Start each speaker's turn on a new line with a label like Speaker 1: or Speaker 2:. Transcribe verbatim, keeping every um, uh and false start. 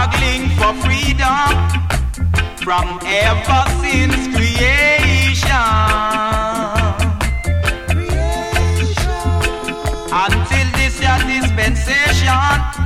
Speaker 1: struggling for freedom from ever since creation. Creation. Until this year dispensation,